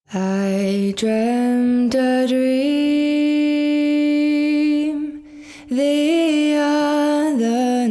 I dreamt a dream the other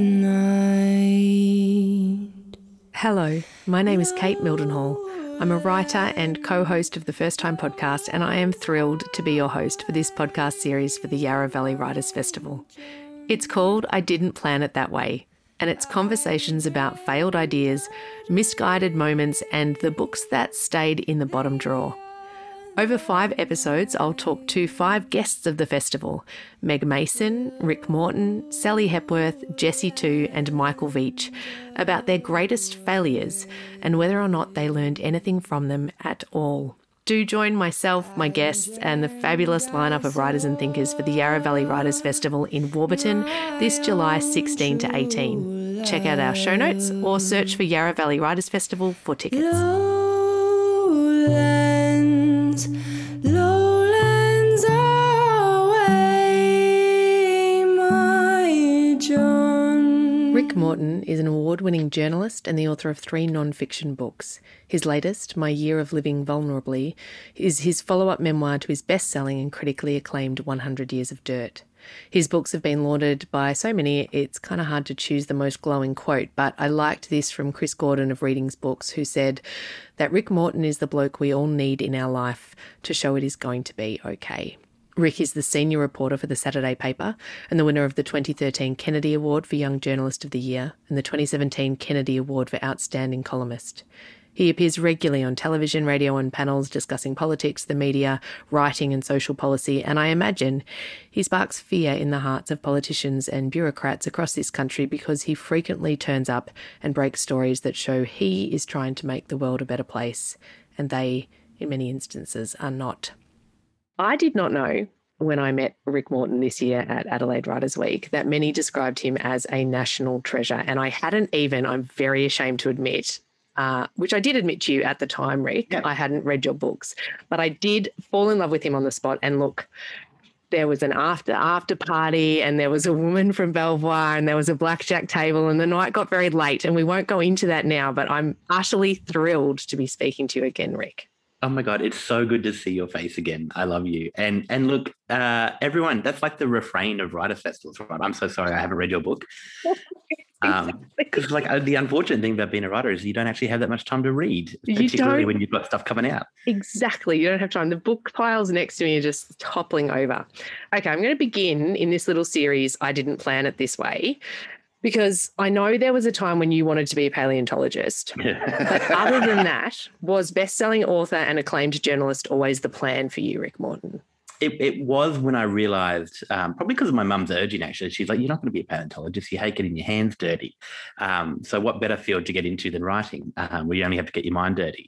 night. Hello, my name is Kate Mildenhall. I'm a writer and co-host of the First Time podcast, and I am thrilled to be your host for this podcast series for the Yarra Valley Writers Festival. It's called I Didn't Plan It That Way, and it's conversations about failed ideas, misguided moments, and the books that stayed in the bottom drawer. Over 5 episodes, I'll talk to 5 guests of the festival: Meg Mason, Rick Morton, Sally Hepworth, Jessie Tu and Michael Veitch, about their greatest failures and whether or not they learned anything from them at all. Do join myself, my guests and the fabulous lineup of writers and thinkers for the Yarra Valley Writers Festival in Warburton this July 16 to 18. Check out our show notes or search for Yarra Valley Writers Festival for tickets. Lowlands away, my John. Rick Morton is an award-winning journalist and the author of 3 non-fiction books. His latest, My Year of Living Vulnerably, is his follow-up memoir to his best-selling and critically acclaimed 100 Years of Dirt. His books have been lauded by so many, it's kind of hard to choose the most glowing quote, but I liked this from Chris Gordon of Readings Books, who said that Rick Morton is the bloke we all need in our life to show it is going to be okay. Rick is the senior reporter for the Saturday paper and the winner of the 2013 Kennedy Award for Young Journalist of the Year and the 2017 Kennedy Award for Outstanding Columnist. He appears regularly on television, radio and panels discussing politics, the media, writing and social policy, and I imagine he sparks fear in the hearts of politicians and bureaucrats across this country because he frequently turns up and breaks stories that show he is trying to make the world a better place, and they, in many instances, are not. I did not know when I met Rick Morton this year at Adelaide Writers Week that many described him as a national treasure, and I hadn't even, I'm very ashamed to admit, which I did admit to you at the time, Rick. Yeah. I hadn't read your books, but I did fall in love with him on the spot. And look, there was an after party and there was a woman from Belvoir and there was a blackjack table and the night got very late, and we won't go into that now, but I'm utterly thrilled to be speaking to you again, Rick. Oh my God, it's so good to see your face again. I love you. And look, everyone, that's like the refrain of writer festivals, right? I'm so sorry I haven't read your book. Because the unfortunate thing about being a writer is you don't actually have that much time to read, particularly when you've got stuff coming out. Exactly. You don't have time. The book piles next to me are just toppling over. Okay, I'm going to begin in this little series, I Didn't Plan It This Way, because I know there was a time when you wanted to be a paleontologist. But other than that, was best-selling author and acclaimed journalist always the plan for you, Rick Morton? It was when I realised, probably because of my mum's urging, actually. She's like, you're not going to be a paleontologist. You hate getting your hands dirty. So what better field to get into than writing, where you only have to get your mind dirty?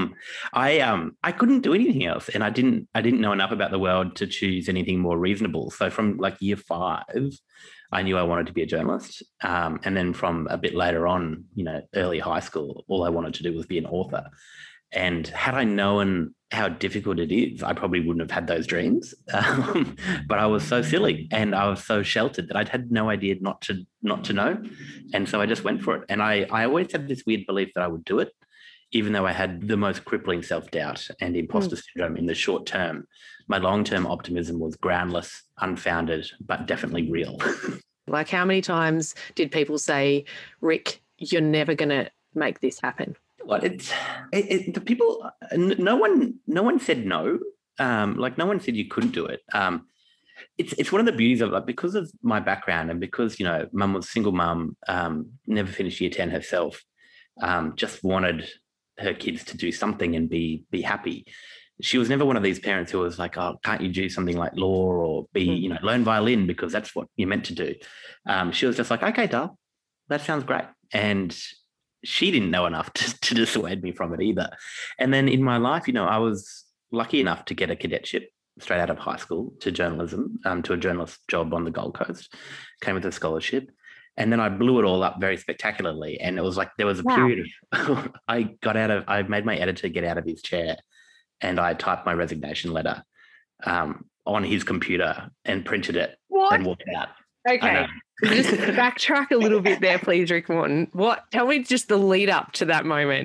I couldn't do anything else, and I didn't know enough about the world to choose anything more reasonable. So from like year 5, I knew I wanted to be a journalist. And then from a bit later on, early high school, all I wanted to do was be an author. And had I known how difficult it is, I probably wouldn't have had those dreams. But I was so silly and I was so sheltered that I'd had no idea not to know. And so I just went for it. And I always had this weird belief that I would do it, even though I had the most crippling self-doubt and imposter syndrome in the short term. My long-term optimism was groundless, unfounded, but definitely real. Like, how many times did people say, Rick, you're never going to make this happen? Well, the people, no one said no. No one said you couldn't do it. It's one of the beauties of, because of my background and because, mum was a single mum, never finished year 10 herself, just wanted her kids to do something and be happy. She was never one of these parents who was like, oh, can't you do something like law or learn violin because that's what you're meant to do. She was just like, okay, Dal, that sounds great. And she didn't know enough to dissuade me from it either. And then in my life, I was lucky enough to get a cadetship straight out of high school to journalism, to a journalist job on the Gold Coast, came with a scholarship. And then I blew it all up very spectacularly. And it was like, there was a period of, I made my editor get out of his chair and I typed my resignation letter on his computer and printed it and walked out. Okay. Just backtrack a little bit there, please, Rick Morton. Tell me just the lead up to that moment.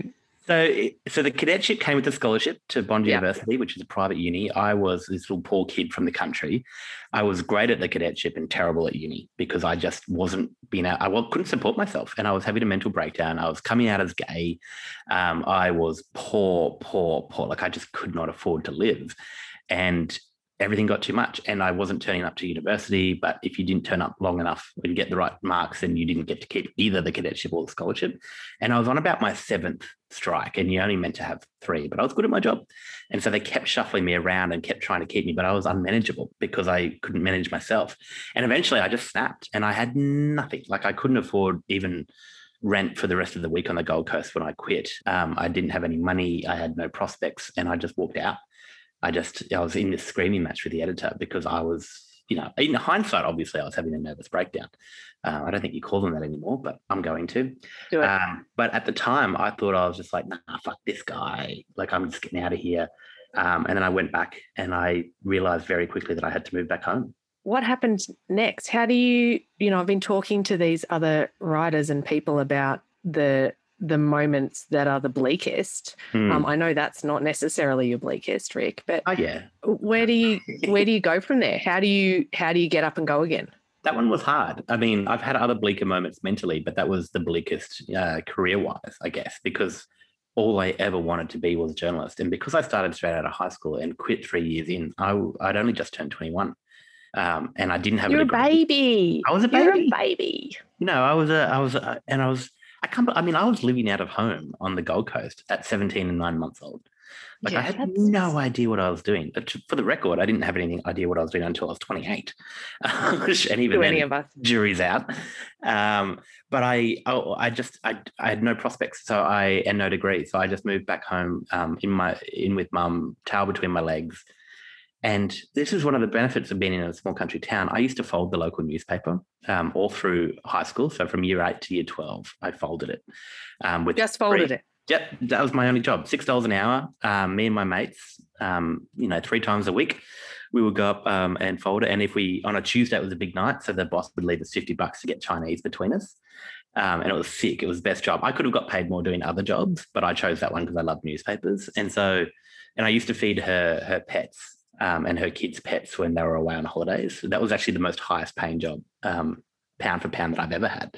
So the cadetship came with a scholarship to Bond Yeah. University, which is a private uni. I was this little poor kid from the country. I was great at the cadetship and terrible at uni because I just wasn't being out. Couldn't support myself, and I was having a mental breakdown. I was coming out as gay. I was poor. Like I just could not afford to live, and everything got too much, and I wasn't turning up to university. But if you didn't turn up long enough and get the right marks, then you didn't get to keep either the cadetship or the scholarship. And I was on about my 7th strike, and you only meant to have 3, but I was good at my job. And so they kept shuffling me around and kept trying to keep me, but I was unmanageable because I couldn't manage myself. And eventually I just snapped, and I had nothing. Like I couldn't afford even rent for the rest of the week on the Gold Coast when I quit. I didn't have any money. I had no prospects, and I just walked out. I was in this screaming match with the editor because I was, in hindsight, obviously I was having a nervous breakdown. I don't think you call them that anymore, but I'm going to. Do it. But at the time I thought I was just like, nah, fuck this guy. Like I'm just getting out of here. And then I went back and I realized very quickly that I had to move back home. What happened next? How do you, I've been talking to these other writers and people about the moments that are the bleakest. I know that's not necessarily your bleakest, Rick, but where do you go from there? How do you get up and go again? That one was hard. I mean, I've had other bleaker moments mentally, but that was the bleakest career-wise, I guess, because all I ever wanted to be was a journalist. And because I started straight out of high school and quit 3 years in, I'd only just turned 21. And I didn't have You're a a baby. I was a baby. You're a baby. I was living out of home on the Gold Coast at 17 and 9 months old. Like I had no idea what I was doing. For the record, I didn't have any idea what I was doing until I was 28. And even then, any of us. Jury's out. But I had no prospects, and no degree. So I just moved back home in with mum, towel between my legs. And this is one of the benefits of being in a small country town. I used to fold the local newspaper all through high school. So from year 8 to year 12, I folded it. Just folded it? Yep, that was my only job. $6 an hour. Me and my mates, 3 times a week, we would go up and fold it. And if on a Tuesday, it was a big night. So the boss would leave us $50 to get Chinese between us. And it was sick. It was the best job. I could have got paid more doing other jobs, but I chose that one because I love newspapers. And I used to feed her pets. And her kids' pets when they were away on holidays. So that was actually the most highest paying job, pound for pound, that I've ever had.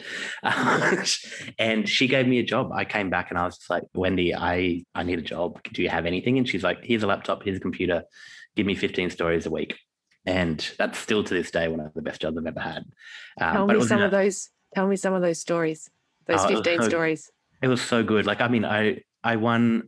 And she gave me a job. I came back and I was just like, Wendy, I need a job. Do you have anything? And she's like, here's a laptop, here's a computer, give me 15 stories a week. And that's still to this day one of the best jobs I've ever had. Tell me some of those stories, those 15 stories. It was so good. Like, I mean, I won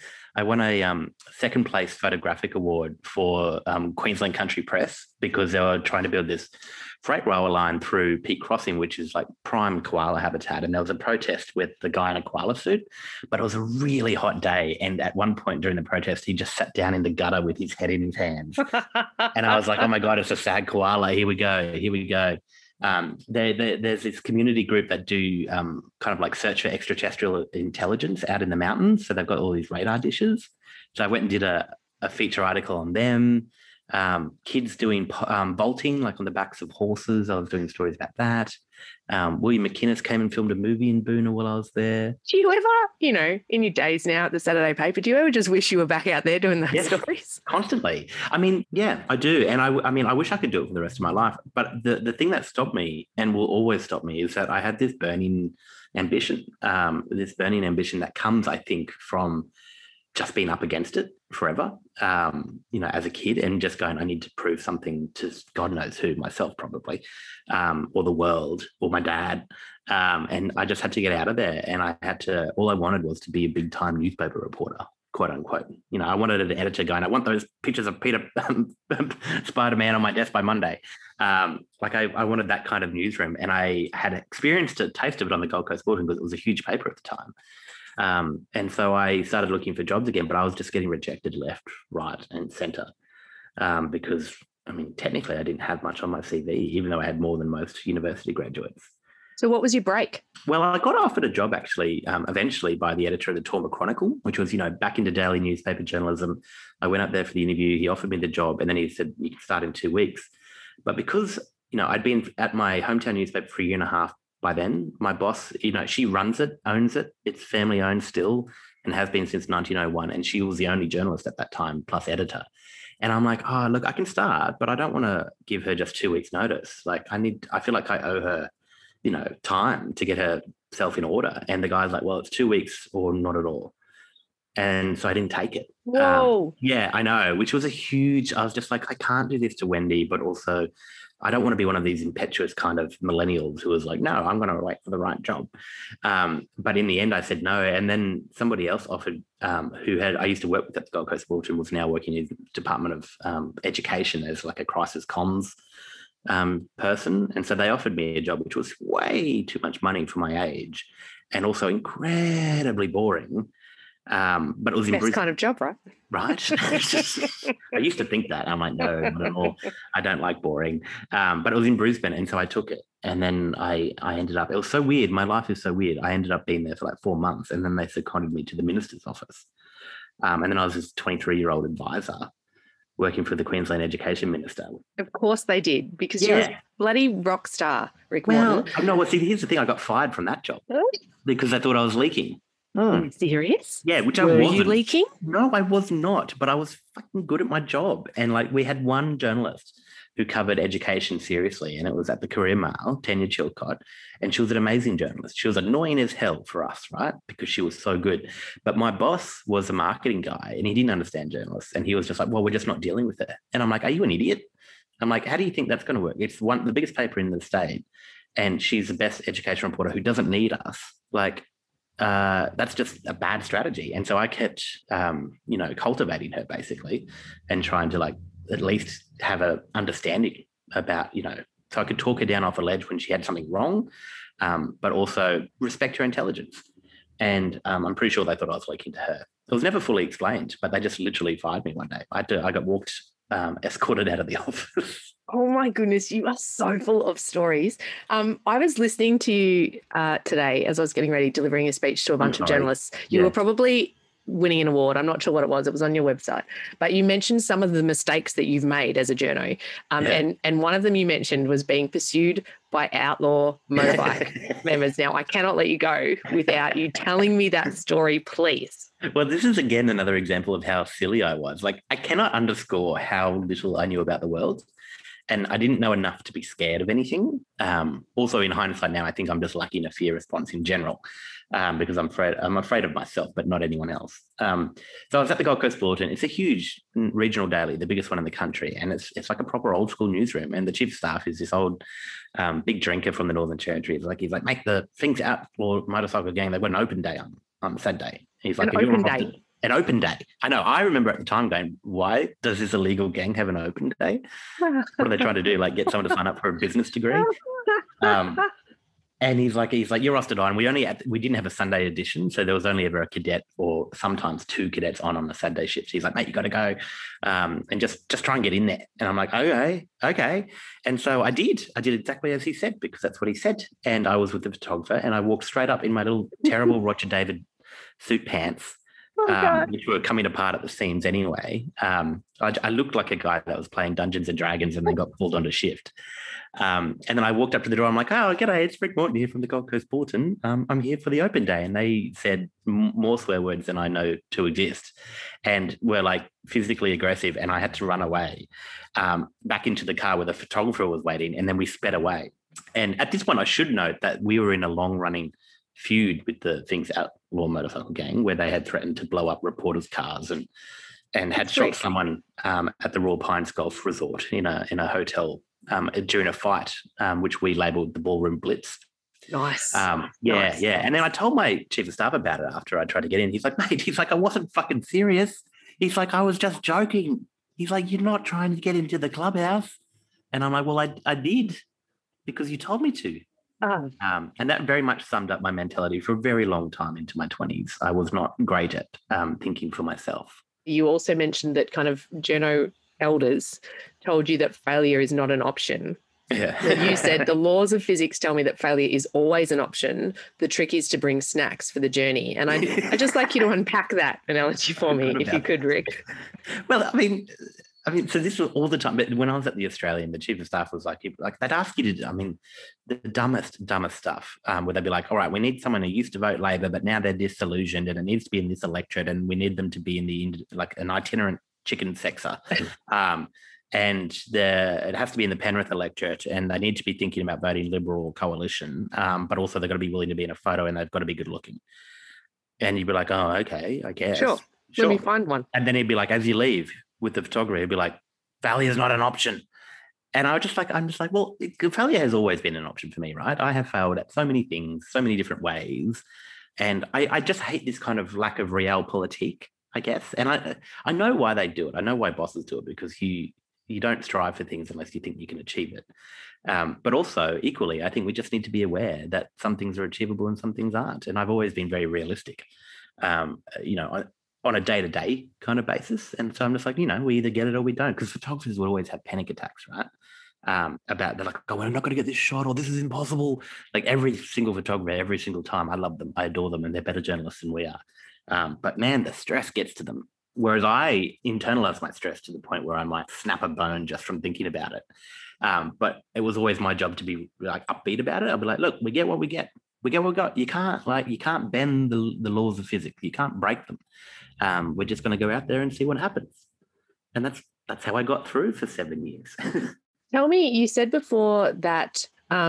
a second place photographic award for Queensland Country Press because they were trying to build this freight railway line through Peak Crossing, which is like prime koala habitat. And there was a protest with the guy in a koala suit, but it was a really hot day. And at one point during the protest, he just sat down in the gutter with his head in his hands. And I was like, oh my God, it's a sad koala. Here we go. There's this community group that do kind of like search for extraterrestrial intelligence out in the mountains. So they've got all these radar dishes. So I went and did a feature article on them. Kids doing bolting, like on the backs of horses. I was doing stories about that. William McInnes came and filmed a movie in Boonah while I was there. Do you ever, in your days now at the Saturday paper, do you ever just wish you were back out there doing those stories? Constantly. I mean, yeah, I do. And I wish I could do it for the rest of my life. But the thing that stopped me and will always stop me is that I had this burning ambition that comes, I think, from just being up against it forever, as a kid, and just going, I need to prove something to God knows who, myself probably, or the world, or my dad. And I just had to get out of there. And all I wanted was to be a big time newspaper reporter, quote unquote. I wanted an editor going, I want those pictures of Peter Spider-Man on my desk by Monday. I wanted that kind of newsroom. And I had experienced a taste of it on the Gold Coast Bulletin because it was a huge paper at the time. And so I started looking for jobs again, but I was just getting rejected left, right, and centre because, technically I didn't have much on my CV, even though I had more than most university graduates. So what was your break? Well, I got offered a job actually, eventually by the editor of the Toowoomba Chronicle, which was, back into daily newspaper journalism. I went up there for the interview. He offered me the job and then he said, you can start in 2 weeks. But because, I'd been at my hometown newspaper for a year and a half by then, my boss, she runs it, owns it. It's family owned still. and has been since 1901. And she was the only journalist at that time, plus editor. And I'm like, oh, look, I can start, but I don't want to give her just 2 weeks notice. Like I feel like I owe her, time to get herself in order. And the guy's like, well, it's 2 weeks or not at all. And so I didn't take it. Whoa. Yeah, I know, which was I was just like, I can't do this to Wendy, but also I don't want to be one of these impetuous kind of millennials who was like, no, I'm going to wait for the right job. But in the end, I said no. And then somebody else offered, I used to work with at the Gold Coast Bulletin, was now working in the Department of Education as like a crisis comms person. And so they offered me a job, which was way too much money for my age and also incredibly boring. But it was in Best kind of job, right? Right. I used to think that. I'm like, no, not at all. I don't like boring. But it was in Brisbane. And so I took it. And then I ended up, it was so weird. My life is so weird. I ended up being there for like 4 months. And then they seconded me to the minister's office. And then I was this 23-year-old advisor working for the Queensland Education Minister. Of course they did, because you're a bloody rock star, Rick Morton. No, see, here's the thing. I got fired from that job because they thought I was leaking. Are you serious? Yeah, which I wasn't. Were you leaking? No, I was not, but I was fucking good at my job. And like we had one journalist who covered education seriously, and it was at the Courier Mail, Tanya Chilcott, and she was an amazing journalist. She was annoying as hell for us, right? Because she was so good. But my boss was a marketing guy, and he didn't understand journalists, and he was just like, well, we're just not dealing with it. And I'm like, are you an idiot? I'm like, how do you think that's going to work? It's the biggest paper in the state, and she's the best education reporter who doesn't need us. Like, that's just a bad strategy. And so I kept, cultivating her basically and trying to like at least have a understanding about, so I could talk her down off a ledge when she had something wrong, but also respect her intelligence. And I'm pretty sure they thought I was leaking to her. It was never fully explained, but they just literally fired me one day. I got escorted out of the office. Oh my goodness, you are so full of stories. I was listening to you today as I was getting ready, delivering a speech to a bunch of journalists. You were probably winning an award. I'm not sure what it was. It was on your website. But you mentioned some of the mistakes that you've made as a journo. And one of them you mentioned was being pursued by outlaw motorbike members. Now, I cannot let you go without you telling me that story, please. Well, this is, again, another example of how silly I was. Like, I cannot underscore how little I knew about the world. And I didn't know enough to be scared of anything. Also, in hindsight now, I think I'm just lacking a fear response in general because I'm afraid of myself, but not anyone else. So I was at the Gold Coast Bulletin. It's a huge regional daily, the biggest one in the country. And it's like a proper old school newsroom. And the chief of staff is this old big drinker from the Northern Territory. He's like, make the things out for motorcycle gang. They've got an open day on Saturday. He's like, an open day. I know. I remember at the time going, why does this illegal gang have an open day? What are they trying to do? Like get someone to sign up for a business degree? And he's like, you're rostered on. We didn't have a Sunday edition, so there was only ever a cadet or sometimes two cadets on the Saturday shifts. He's like, mate, you got to go and just try and get in there. And I'm like, okay. And so I did exactly as he said, because that's what he said. And I was with the photographer, and I walked straight up in my little terrible Roger David suit pants. Which were coming apart at the seams anyway. I looked like a guy that was playing Dungeons and Dragons and then got pulled onto shift. And then I walked up to the door. I'm like, oh, g'day, it's Rick Morton here from the Gold Coast Bulletin. I'm here for the open day. And they said more swear words than I know to exist and were like physically aggressive. And I had to run away back into the car where the photographer was waiting. And then we sped away. And at this point, I should note that we were in a long-running feud with the Things Outlaw motorcycle gang where they had threatened to blow up reporters' cars and had shot someone at the Royal Pines Golf Resort in a hotel during a fight, which we labelled the Ballroom Blitz. Nice. Nice. And then I told my chief of staff about it after I tried to get in. He's like, mate, I wasn't fucking serious. He's like, I was just joking. He's like, you're not trying to get into the clubhouse. And I'm like, well, I did because you told me to. And that very much summed up my mentality for a very long time into my 20s. I was not great at thinking for myself. You also mentioned that kind of journo elders told you that failure is not an option. Yeah. You said the laws of physics tell me that failure is always an option. The trick is to bring snacks for the journey. And I'd just like you to unpack that analogy for me, if you could, Rick. Well, I mean, I mean, so this was all the time. But when I was at the Australian, the chief of staff was like they'd ask you to. I mean, the dumbest stuff. Where they'd be like, "All right, we need someone who used to vote Labor, but now they're disillusioned, and it needs to be in this electorate, and we need them to be in like an itinerant chicken sexer." And it has to be in the Penrith electorate, and they need to be thinking about voting Liberal or Coalition. But also they've got to be willing to be in a photo, and they've got to be good looking. And you'd be like, "Oh, okay, I guess." Sure. Let me find one. And then he'd be like, as you leave with the photographer, he'd be like, "Failure is not an option." And I'm just like, well, failure has always been an option for me, right? I have failed at so many things, so many different ways. And I just hate this kind of lack of realpolitik, I guess. And I know why they do it. I know why bosses do it, because you don't strive for things unless you think you can achieve it. But also, equally, I think we just need to be aware that some things are achievable and some things aren't. And I've always been very realistic, on a day-to-day kind of basis. And so I'm just like, we either get it or we don't, because photographers will always have panic attacks, right? They're like, "Oh, we're not going to get this shot, or this is impossible." Like every single photographer, every single time, I love them, I adore them, and they're better journalists than we are. But man, the stress gets to them. Whereas I internalize my stress to the point where I might snap a bone just from thinking about it. But it was always my job to be like upbeat about it. I'll be like, "Look, we get what we get. We get what we got. You can't bend the laws of physics. You can't break them. We're just going to go out there and see what happens." And that's how I got through for 7 years. Tell me, you said before that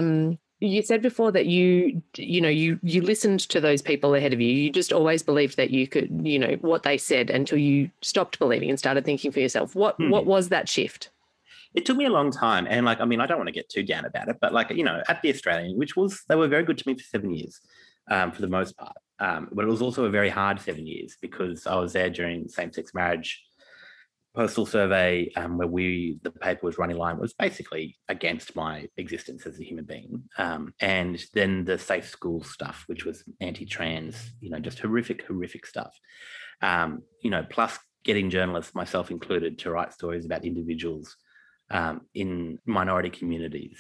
you listened to those people ahead of you. You just always believed that you could, what they said, until you stopped believing and started thinking for yourself. What was that shift? It took me a long time. And I don't want to get too down about it, but at the Australian, they were very good to me for 7 years, for the most part. But it was also a very hard 7 years, because I was there during same-sex marriage postal survey, where the paper was running line was basically against my existence as a human being. And then the safe school stuff, which was anti-trans, just horrific stuff. Plus getting journalists, myself included, to write stories about individuals in minority communities.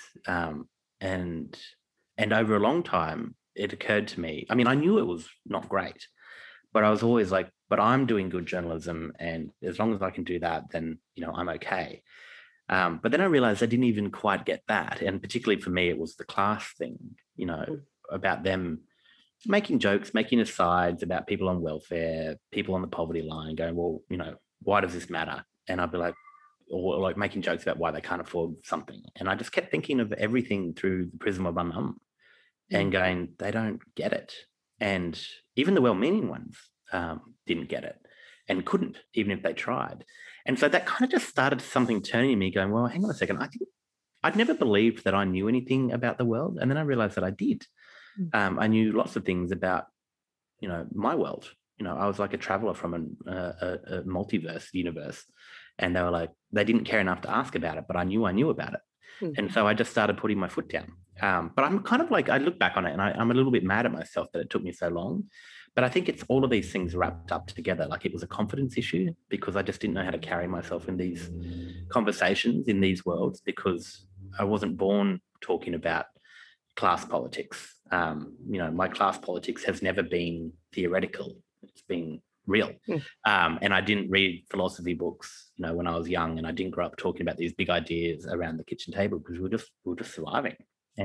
And over a long time, it occurred to me, I mean, I knew it was not great, but I was always like, but I'm doing good journalism, and as long as I can do that, then, I'm okay. But then I realized I didn't even quite get that. And particularly for me, it was the class thing, about them making jokes, making asides about people on welfare, people on the poverty line, going, well, why does this matter? And I'd be like, or like making jokes about why they can't afford something. And I just kept thinking of everything through the prism of my mum, and going, they don't get it. And even the well-meaning ones didn't get it, and couldn't, even if they tried. And so that kind of just started something turning in me, going, well, hang on a second. I think I'd never believed that I knew anything about the world. And then I realized that I did. I knew lots of things about, my world. I was like a traveler from a multiverse universe. And they were like, they didn't care enough to ask about it, but I knew about it. And so I just started putting my foot down. But I'm kind of like, I look back on it and I'm a little bit mad at myself that it took me so long. But I think it's all of these things wrapped up together. Like, it was a confidence issue, because I just didn't know how to carry myself in these conversations, in these worlds, because I wasn't born talking about class politics. My class politics has never been theoretical. It's been real. And I didn't read philosophy books, when I was young, and I didn't grow up talking about these big ideas around the kitchen table, because we were just surviving.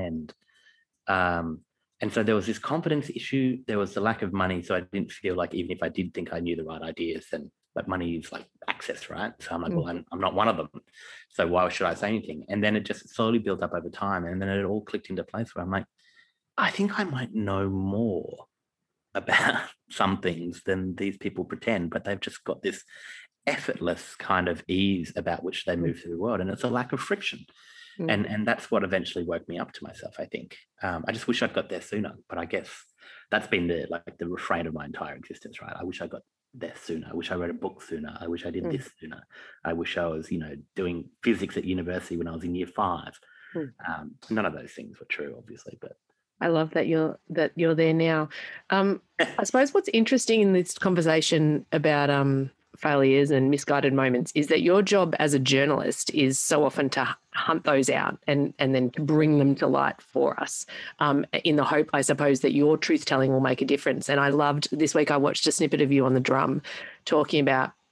And so there was this confidence issue. There was the lack of money. So I didn't feel like, even if I did think I knew the right ideas, then but money is like access, right? So I'm like, well, I'm not one of them. So why should I say anything? And then it just slowly built up over time. And then it all clicked into place where I'm like, I think I might know more about some things than these people pretend, but they've just got this effortless kind of ease about which they move through the world. And it's a lack of friction. And that's what eventually woke me up to myself, I think. I just wish I'd got there sooner, but I guess that's been the refrain of my entire existence, right? I wish I got there sooner. I wish I wrote a book sooner. I wish I did this sooner. I wish I was, doing physics at university when I was in year 5. None of those things were true, obviously, but I love that you're there now. I suppose what's interesting in this conversation about failures and misguided moments is that your job as a journalist is so often to hunt those out and then to bring them to light for us, in the hope, I suppose, that your truth telling will make a difference. And I loved this week, I watched a snippet of you on the drum talking about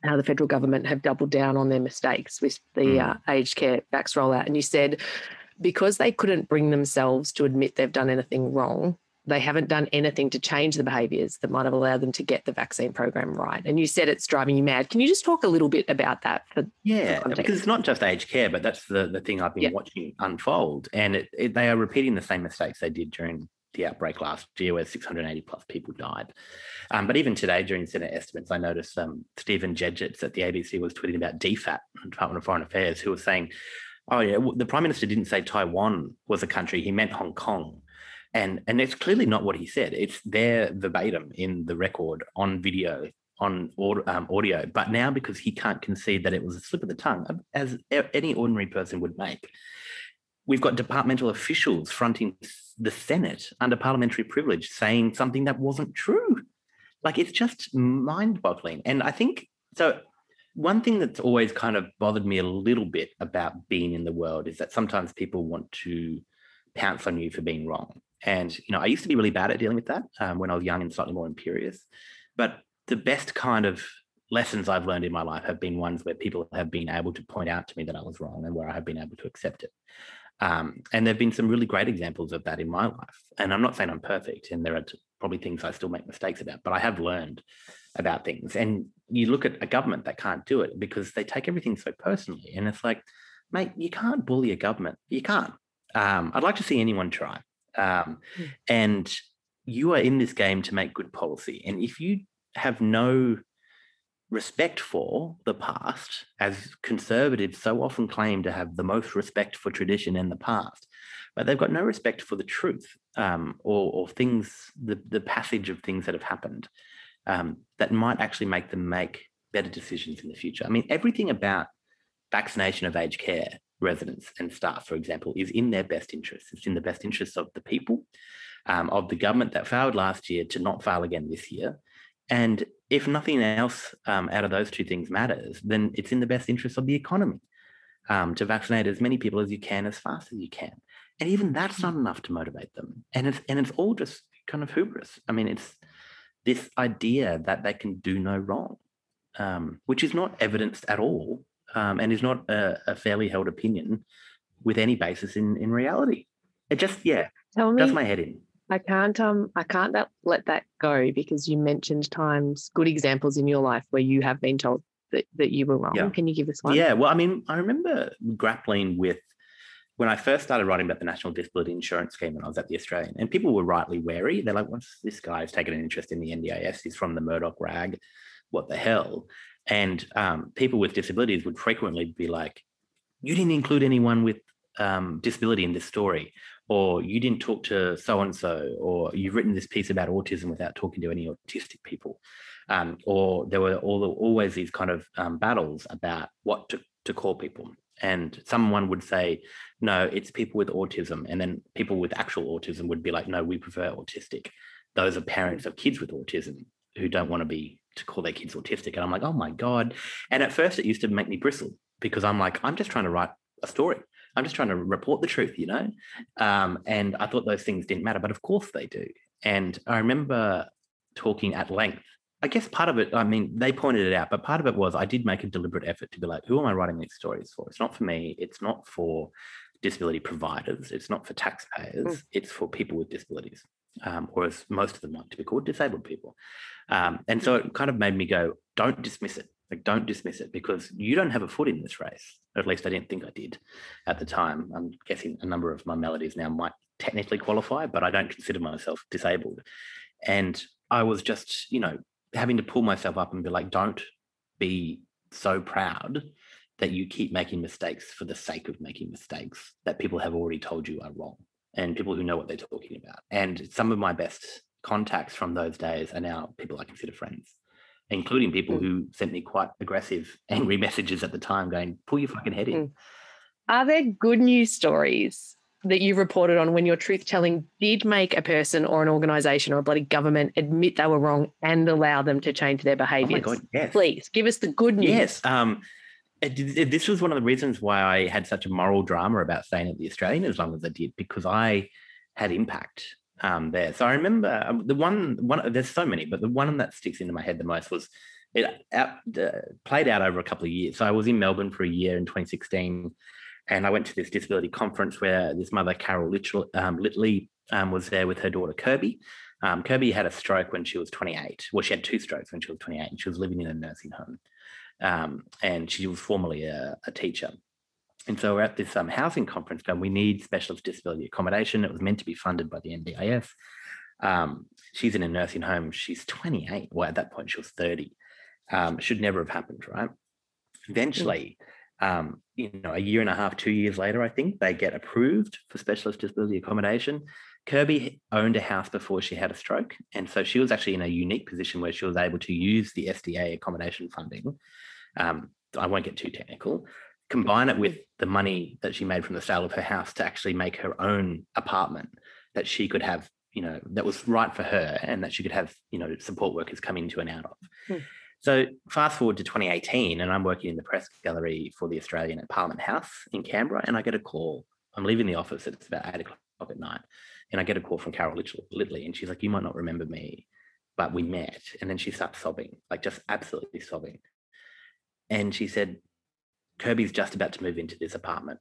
how the federal government have doubled down on their mistakes with the aged care vax rollout. And you said because they couldn't bring themselves to admit they've done anything wrong, they haven't done anything to change the behaviours that might have allowed them to get the vaccine program right. And you said it's driving you mad. Can you just talk a little bit about that? For because it's not just aged care, but that's the thing I've been watching unfold. And they are repeating the same mistakes they did during the outbreak last year where 680 plus people died. But even today, during Senate estimates, I noticed Stephen Jedgetts at the ABC was tweeting about DFAT, Department of Foreign Affairs, who was saying, oh, yeah, the Prime Minister didn't say Taiwan was a country. He meant Hong Kong. And it's clearly not what he said. It's there verbatim in the record on video, on audio. But now because he can't concede that it was a slip of the tongue, as any ordinary person would make, we've got departmental officials fronting the Senate under parliamentary privilege saying something that wasn't true. Like, it's just mind-boggling. And I think, so one thing that's always kind of bothered me a little bit about being in the world is that sometimes people want to pounce on you for being wrong. And, I used to be really bad at dealing with that when I was young and slightly more imperious. But the best kind of lessons I've learned in my life have been ones where people have been able to point out to me that I was wrong and where I have been able to accept it. And there have been some really great examples of that in my life. And I'm not saying I'm perfect, and there are probably things I still make mistakes about, but I have learned about things. And you look at a government that can't do it because they take everything so personally. And it's like, mate, you can't bully a government. You can't. I'd like to see anyone try. And you are in this game to make good policy. And if you have no respect for the past, as conservatives so often claim to have the most respect for tradition in the past, but they've got no respect for the truth or things, the passage of things that have happened that might actually make them make better decisions in the future. I mean, everything about vaccination of aged care residents and staff, for example, is in their best interests. It's in the best interests of the people, of the government that failed last year to not fail again this year. And if nothing else out of those two things matters, then it's in the best interest of the economy to vaccinate as many people as you can, as fast as you can. And even that's not enough to motivate them. And it's all just kind of hubris. I mean, it's this idea that they can do no wrong, which is not evidenced at all, and is not a fairly held opinion with any basis in reality. It just, does my head in. I can't let that go, because you mentioned times, good examples in your life where you have been told that you were wrong. Yeah. Can you give us one? Yeah, well, I mean, I remember grappling with when I first started writing about the National Disability Insurance Scheme when I was at the Australian, and people were rightly wary. They're like, what's this guy who's taken an interest in the NDIS? He's from the Murdoch rag. What the hell? And people with disabilities would frequently be like, you didn't include anyone with disability in this story, or you didn't talk to so-and-so, or you've written this piece about autism without talking to any autistic people. Or there were always these kind of battles about what to call people. And someone would say, no, it's people with autism. And then people with actual autism would be like, no, we prefer autistic. Those are parents of kids with autism who don't want to call their kids autistic. And I'm like, oh my God. And at first it used to make me bristle, because I'm like, I'm just trying to write a story. I'm just trying to report the truth, and I thought those things didn't matter, but of course they do. And I remember talking at length. I guess part of it, I mean, they pointed it out, but part of it was I did make a deliberate effort to be like, who am I writing these stories for? It's not for me. It's not for disability providers. It's not for taxpayers. It's for people with disabilities, or as most of them like to be called, disabled people. And so it kind of made me go, don't dismiss it. Like, don't dismiss it, because you don't have a foot in this race. Or at least I didn't think I did at the time. I'm guessing a number of my melodies now might technically qualify, but I don't consider myself disabled. And I was just, having to pull myself up and be like, don't be so proud that you keep making mistakes for the sake of making mistakes that people have already told you are wrong, and people who know what they're talking about. And some of my best contacts from those days are now people I consider friends, including people who sent me quite aggressive, angry messages at the time going, pull your fucking head in. Are there good news stories that you reported on when your truth-telling did make a person or an organisation or a bloody government admit they were wrong and allow them to change their behaviours? Oh my God, yes. Please, give us the good news. Yes. This was one of the reasons why I had such a moral drama about staying at the Australian as long as I did, because I had impact there. So I remember the one, there's so many, but the one that sticks into my head the most was played out over a couple of years. So I was in Melbourne for a year in 2016, and I went to this disability conference where this mother, Carol Litley, was there with her daughter, Kirby. Kirby had a stroke when she was 28. Well, she had 2 strokes when she was 28, and she was living in a nursing home. And she was formerly a teacher. And so we're at this housing conference going, we need specialist disability accommodation. It was meant to be funded by the NDIS. She's in a nursing home. She's 28. Well, at that point, she was 30. It should never have happened, right? Eventually, a year and a half, 2 years later, I think, they get approved for specialist disability accommodation. Kirby owned a house before she had a stroke. And so she was actually in a unique position where she was able to use the SDA accommodation funding. I won't get too technical. Combine it with the money that she made from the sale of her house to actually make her own apartment that she could have, that was right for her, and that she could have, support workers come into and out of. So fast forward to 2018, and I'm working in the press gallery for the Australian at Parliament House in Canberra, and I get a call. I'm leaving the office. It's about 8 o'clock at night, and I get a call from Carol Litley, and she's like, "You might not remember me, but we met." And then she starts sobbing, like just absolutely sobbing. And she said, "Kirby's just about to move into this apartment.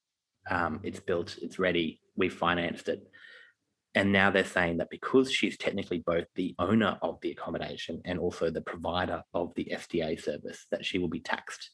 It's built, it's ready, we've financed it. And now they're saying that because she's technically both the owner of the accommodation and also the provider of the SDA service, that she will be taxed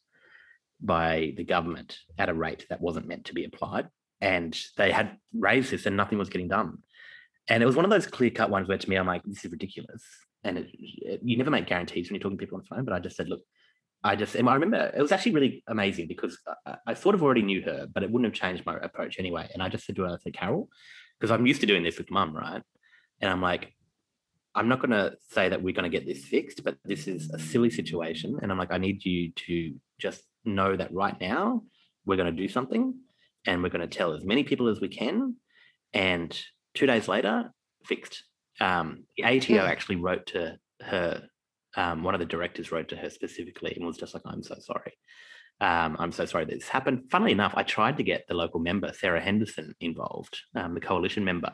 by the government at a rate that wasn't meant to be applied." And they had raised this and nothing was getting done. And it was one of those clear-cut ones where to me, I'm like, this is ridiculous. And you never make guarantees when you're talking to people on the phone, but I just said, look, I remember it was actually really amazing because I sort of already knew her, but it wouldn't have changed my approach anyway. And I just said to her, I said, "Carol," because I'm used to doing this with Mum, right? And I'm like, "I'm not going to say that we're going to get this fixed, but this is a silly situation." And I'm like, "I need you to just know that right now we're going to do something, and we're going to tell as many people as we can." And 2 days later, fixed. The ATO actually wrote to her. One of the directors wrote to her specifically and was just like, "I'm so sorry. I'm so sorry that this happened." Funnily enough, I tried to get the local member, Sarah Henderson, involved, the coalition member.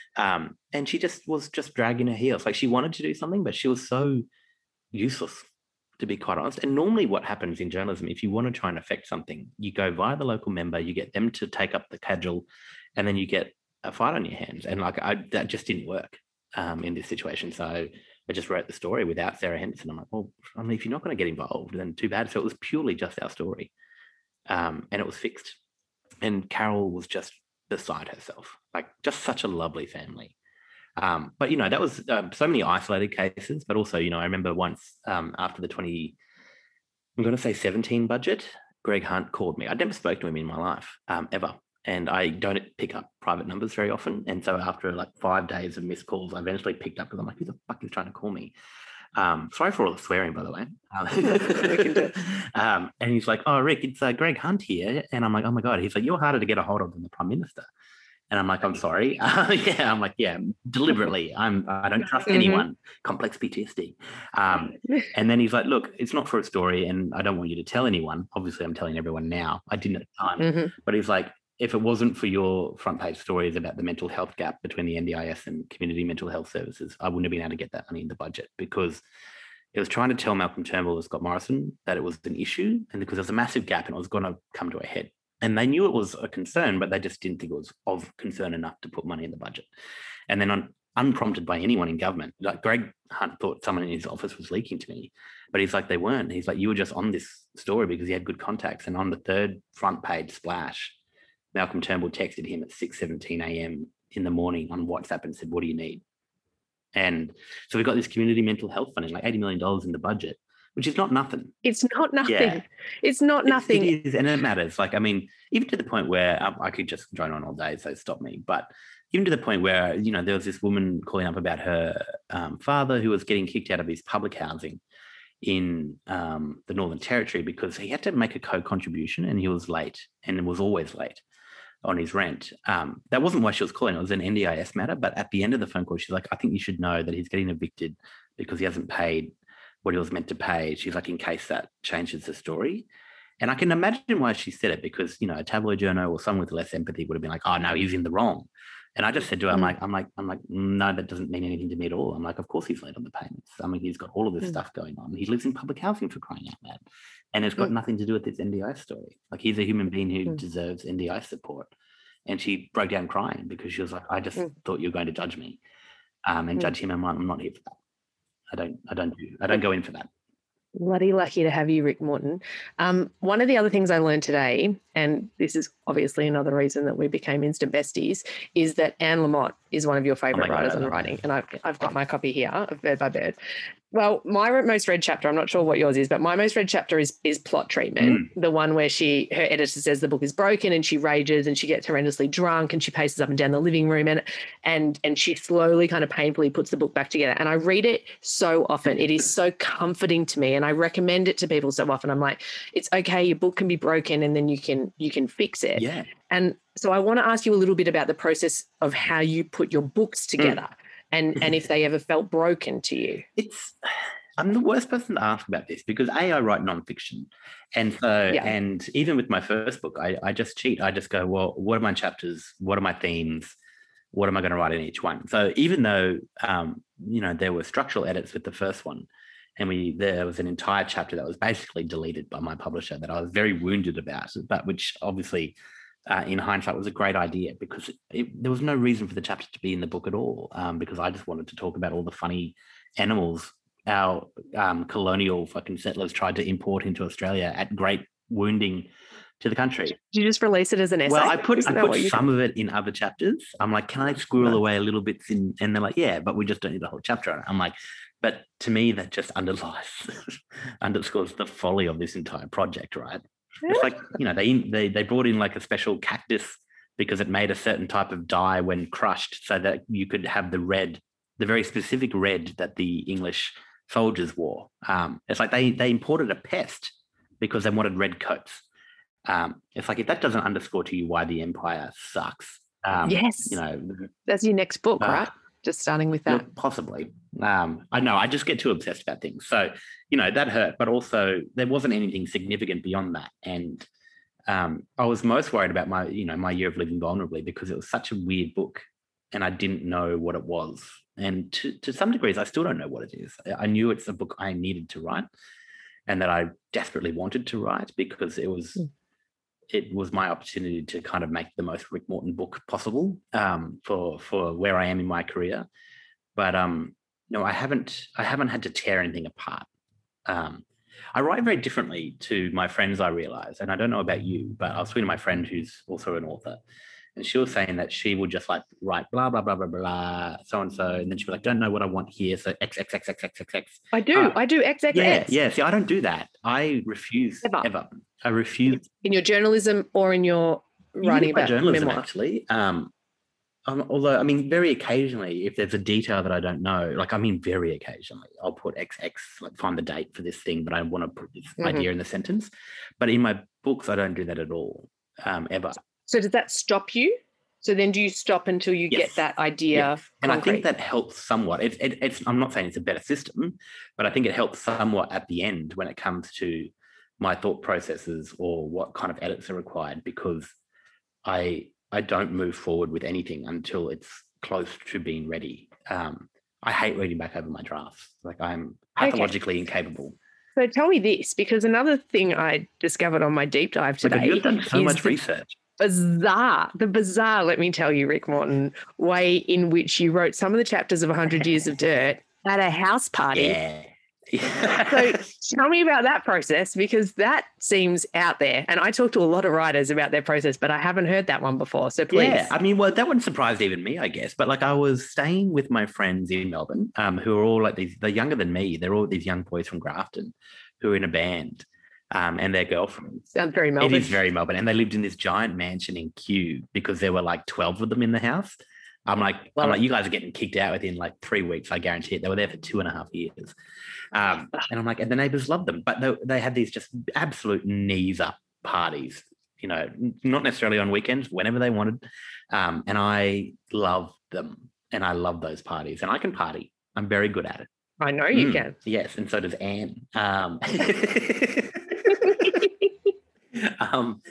And she was dragging her heels. Like, she wanted to do something, but she was so useless, to be quite honest. And normally what happens in journalism, if you want to try and affect something, you go via the local member, you get them to take up the cudgel, and then you get a fight on your hands. And that just didn't work in this situation. So I just wrote the story without Sarah Henderson. I'm like, well, I mean, if you're not going to get involved, then too bad. So it was purely just our story. And it was fixed. And Carol was just beside herself, like just such a lovely family. But, that was so many isolated cases. But also, I remember once after the 17 budget, Greg Hunt called me. I'd never spoken to him in my life, ever. And I don't pick up private numbers very often. And so after like 5 days of missed calls, I eventually picked up because I'm like, who the fuck is trying to call me? Sorry for all the swearing, by the way. And he's like, "Oh, Rick, it's Greg Hunt here." And I'm like, "Oh my God." He's like, "You're harder to get a hold of than the Prime Minister." And I'm like, "I'm sorry." Yeah, I'm like, "Yeah, deliberately. I don't trust anyone. Complex PTSD." And then he's like, "Look, it's not for a story and I don't want you to tell anyone." Obviously, I'm telling everyone now. I didn't at the time. But he's like, "If it wasn't for your front page stories about the mental health gap between the NDIS and community mental health services, I wouldn't have been able to get that money in the budget," because it was trying to tell Malcolm Turnbull and Scott Morrison that it was an issue, and because there's a massive gap and it was going to come to a head. And they knew it was a concern, but they just didn't think it was of concern enough to put money in the budget. And then unprompted by anyone in government, like Greg Hunt thought someone in his office was leaking to me, but he's like, they weren't. He's like, "You were just on this story because he had good contacts." And on the third front page splash, Malcolm Turnbull texted him at 6:17 a.m. in the morning on WhatsApp and said, "What do you need?" And so we've got this community mental health funding, like $80 million in the budget, which is not nothing. It's not nothing. Yeah. It's not nothing. It is, and it matters. Like, I mean, even to the point where I could just drone on all day, so stop me. But even to the point where, there was this woman calling up about her father who was getting kicked out of his public housing in the Northern Territory because he had to make a co-contribution and he was late and was always late on his rent. That wasn't why she was calling. It was an NDIS matter. But at the end of the phone call, she's like, "I think you should know that he's getting evicted because he hasn't paid what he was meant to pay." She's like, "In case that changes the story." And I can imagine why she said it because, a tabloid journal or someone with less empathy would have been like, "Oh, no, he's in the wrong." And I just said to her, I'm like, no, that doesn't mean anything to me at all. I'm like, of course he's late on the payments. I mean, he's got all of this stuff going on. He lives in public housing, for crying out loud. And it's got nothing to do with this NDI story. Like, he's a human being who deserves NDI support. And she broke down crying because she was like, I just thought you were going to judge me and judge him. And I'm not here for that. I don't go in for that. Bloody lucky to have you, Rick Morton. One of the other things I learned today, and this is obviously another reason that we became instant besties, is that Anne Lamott is one of your favourite writers on writing. And I've got my copy here of Bird by Bird. Well, my most read chapter, I'm not sure what yours is, but my most read chapter is Plot Treatment, the one where her editor says the book is broken and she rages and she gets horrendously drunk and she paces up and down the living room and she slowly kind of painfully puts the book back together. And I read it so often. It is so comforting to me and I recommend it to people so often. I'm like, it's okay, your book can be broken and then you can fix it. Yeah. And so I want to ask you a little bit about the process of how you put your books together. And if they ever felt broken to you. I'm the worst person to ask about this because I write nonfiction. And so, and even with my first book, I just cheat. I just go, well, what are my chapters? What are my themes? What am I going to write in each one? So even though, there were structural edits with the first one, and there was an entire chapter that was basically deleted by my publisher that I was very wounded about, but which obviously in hindsight was a great idea because there was no reason for the chapter to be in the book at all, because I just wanted to talk about all the funny animals our colonial fucking settlers tried to import into Australia at great wounding to the country. Did you just release it as an essay? Well, I put some of it in other chapters. I'm like, can I squirrel away a little bit in? And they're like, yeah, but we just don't need the whole chapter on it. I'm like, but to me, that just underscores the folly of this entire project, right? It's like, they brought in like a special cactus because it made a certain type of dye when crushed so that you could have the red, the very specific red that the English soldiers wore. It's like they imported a pest because they wanted red coats. It's like, if that doesn't underscore to you why the empire sucks. Yes. That's your next book, right? Just starting with that. Well, possibly. I know, I just get too obsessed about things. So, that hurt, but also there wasn't anything significant beyond that. And I was most worried about my year of living vulnerably because it was such a weird book and I didn't know what it was. And to some degrees, I still don't know what it is. I knew it's a book I needed to write and that I desperately wanted to write because it was my opportunity to kind of make the most Rick Morton book possible for where I am in my career. But I haven't had to tear anything apart. I write very differently to my friends, I realize, and I don't know about you, but I was talking to my friend who's also an author, and she was saying that she would just like write blah, blah, blah, blah, blah, so-and-so, and then she'd be like, don't know what I want here, so X, X, X, X, X, X, X. I do X, X, X. Yeah, see, I don't do that. I refuse ever. I refuse. In your journalism or in your writing about journalism, memoir? Actually. Although, very occasionally, if there's a detail that I don't know, very occasionally, I'll put XX, like find the date for this thing, but I want to put this idea in the sentence. But in my books, I don't do that at all, ever. So does that stop you? So then do you stop until you get that idea? And I think that helps somewhat. It's I'm not saying it's a better system, but I think it helps somewhat at the end when it comes to my thought processes or what kind of edits are required, because I don't move forward with anything until it's close to being ready. I hate reading back over my drafts. Like, I'm pathologically incapable. So tell me this, because another thing I discovered on my deep dive today. You've done so much research. The bizarre, let me tell you, Rick Morton, way in which you wrote some of the chapters of 100 Years of Dirt at a house party. Yeah. So tell me about that process, because that seems out there. And I talk to a lot of writers about their process, but I haven't heard that one before. So please. Yeah, that one surprised even me, I guess. But I was staying with my friends in Melbourne, who are all like they're younger than me. They're all these young boys from Grafton who are in a band. And their girlfriends. Sounds very Melbourne. It is very Melbourne. And they lived in this giant mansion in Kew because there were like 12 of them in the house. I'm like, you guys are getting kicked out within like 3 weeks. I guarantee it. They were there for 2.5 years. And I'm like, and the neighbors loved them, but they had these just absolute knees up parties, not necessarily on weekends, whenever they wanted. And I love them. And I love those parties, and I can party. I'm very good at it. I know you can. Yes. And so does Anne.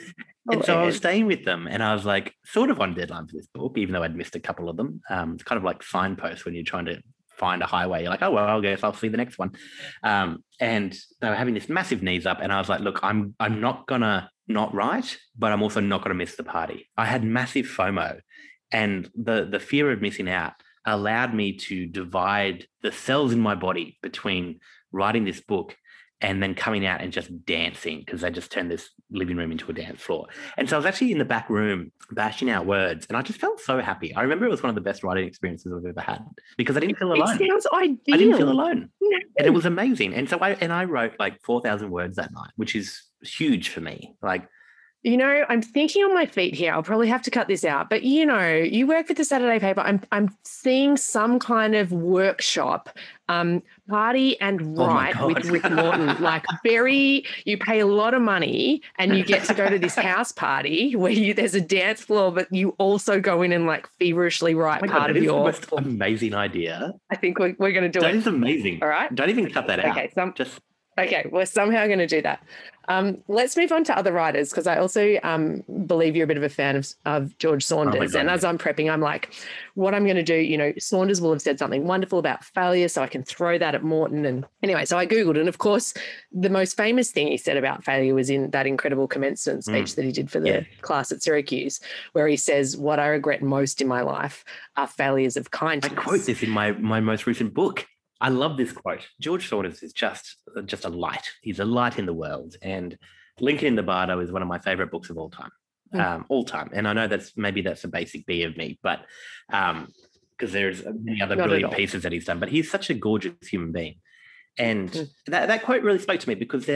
And so I was Ed. staying with them, and I was like sort of on deadline for this book, even though I'd missed a couple of them. It's kind of like signposts when you're trying to find a highway. You're like, oh, well, I guess I'll see the next one. And they were having this massive knees up, and I was like, look, I'm not gonna not write, but I'm also not gonna miss the party. I had massive FOMO, and the fear of missing out allowed me to divide the cells in my body between writing this book and then coming out and just dancing, because they just turned this living room into a dance floor. And so I was actually in the back room bashing out words, and I just felt so happy. I remember it was one of the best writing experiences I've ever had, because I didn't feel alone. It sounds ideal. I didn't feel alone. No. And it was amazing. And so I wrote like 4,000 words that night, which is huge for me. Like, you know, I'm thinking on my feet here. I'll probably have to cut this out. But, you know, you work with the Saturday paper. I'm seeing some kind of workshop, party and write with Rick Morton. Like you pay a lot of money and you get to go to this house party where there's a dance floor, but you also go in and like feverishly write part of your... That is the most amazing idea. I think we're going to do it. That is amazing. All right. Don't even cut that out. Okay, we're somehow going to do that. Let's move on to other writers, because I also believe you're a bit of a fan of George Saunders. And as I'm prepping, I'm like, what I'm going to do, you know, Saunders will have said something wonderful about failure, so I can throw that at Morton. And anyway, so I Googled, and of course, the most famous thing he said about failure was in that incredible commencement speech that he did for the class at Syracuse, where he says, what I regret most in my life are failures of kindness. I quote this in my most recent book. I love this quote. George Saunders is just a light. He's a light in the world. And Lincoln in the Bardo is one of my favorite books of all time. All time. And I know that's a basic B of me, but because there's many other brilliant pieces that he's done, but he's such a gorgeous human being. And that quote really spoke to me, because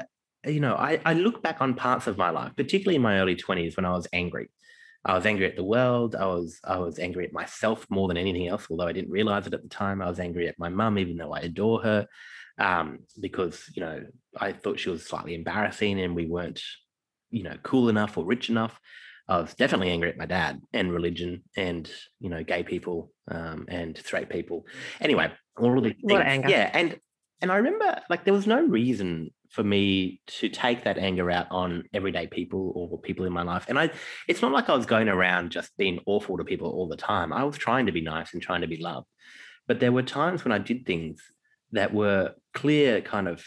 I look back on parts of my life, particularly in my early 20s, when I was angry. I was angry at the world. I was angry at myself more than anything else, although I didn't realize it at the time. I was angry at my mum, even though I adore her, because, you know, I thought she was slightly embarrassing and we weren't, you know, cool enough or rich enough. I was definitely angry at my dad and religion and, you know, gay people and straight people. Anyway, all of these things. What anger. Yeah. And I remember, like, there was no reason for me to take that anger out on everyday people or people in my life. And it's not like I was going around just being awful to people all the time. I was trying to be nice and trying to be loved. But there were times when I did things that were clear kind of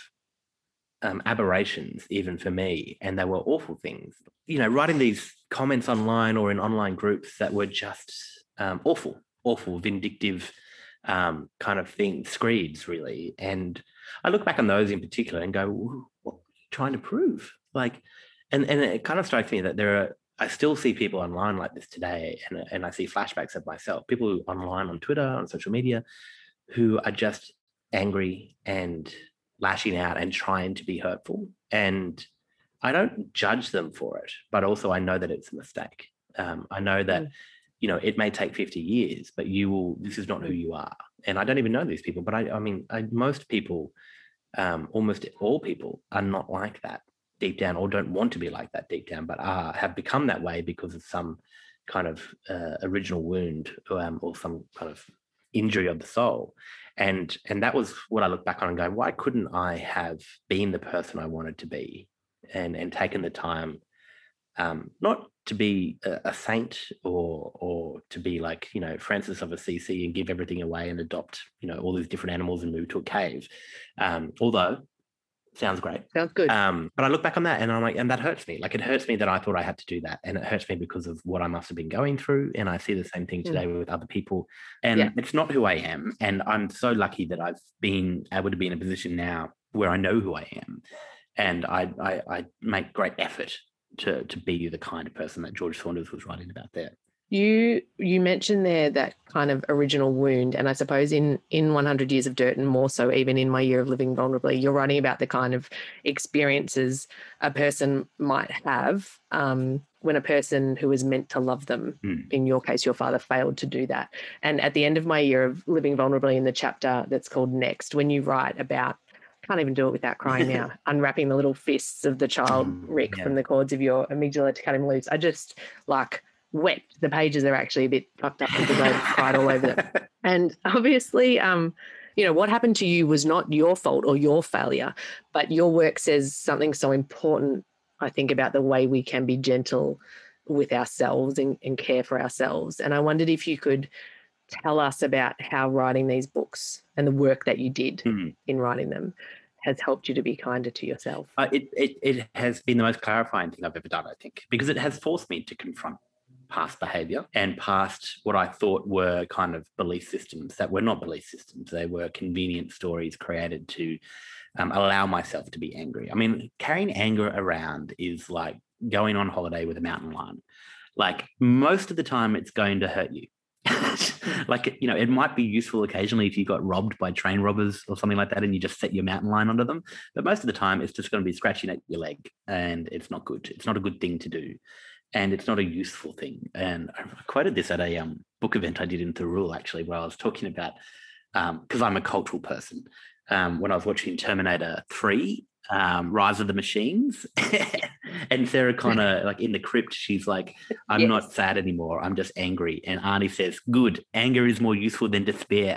aberrations, even for me, and they were awful things. You know, writing these comments online or in online groups that were just awful, vindictive kind of things, screeds, really. And I look back on those in particular and go, what are you trying to prove? Like, and it kind of strikes me that I still see people online like this today, and I see flashbacks of myself, people online on Twitter, on social media, who are just angry and lashing out and trying to be hurtful. And I don't judge them for it, but also I know that it's a mistake. I know that, you know, it may take 50 years, but this is not who you are. And I don't even know these people, but I mean, most people, almost all people are not like that deep down, or don't want to be like that deep down, but have become that way because of some kind of original wound or some kind of injury of the soul. And that was what I look back on and go, why couldn't I have been the person I wanted to be and taken the time, not to be a saint or to be like, you know, Francis of Assisi and give everything away and adopt, you know, all these different animals and move to a cave. Although sounds great. Sounds good. But I look back on that and I'm like, and that hurts me. Like, it hurts me that I thought I had to do that. And it hurts me because of what I must have been going through. And I see the same thing today with other people. And it's not who I am. And I'm so lucky that I've been able to be in a position now where I know who I am. And I make great effort to be the kind of person that George Saunders was writing about there. You mentioned there that kind of original wound, and I suppose in 100 Years of Dirt, and more so even in My Year of Living Vulnerably, you're writing about the kind of experiences a person might have when a person who is meant to love them, in your case, your father, failed to do that. And at the end of My Year of Living Vulnerably, in the chapter that's called Next, when you write about, can't even do it without crying now, unwrapping the little fists of the child Rick from the cords of your amygdala to cut him loose, I just wept. The pages are actually a bit fucked up because I cried all over them. And obviously, you know, what happened to you was not your fault or your failure, but your work says something so important I think about the way we can be gentle with ourselves and care for ourselves. And I wondered if you could tell us about how writing these books and the work that you did in writing them has helped you to be kinder to yourself. It has been the most clarifying thing I've ever done, I think, because it has forced me to confront past behavior and past what I thought were kind of belief systems that were not belief systems. They were convenient stories created to allow myself to be angry. I mean, carrying anger around is like going on holiday with a mountain lion. Like most of the time it's going to hurt you. Like, you know, it might be useful occasionally if you got robbed by train robbers or something like that and you just set your mountain lion onto them. But most of the time it's just going to be scratching at your leg, and it's not good. It's not a good thing to do. And it's not a useful thing. And I quoted this at a book event I did in Thurul, actually, where I was talking about, because I'm a cultural person, when I was watching Terminator 3, Rise of the Machines, and Sarah Connor, like in the crypt, she's like, I'm not sad anymore, I'm just angry. And Arnie says, good, anger is more useful than despair.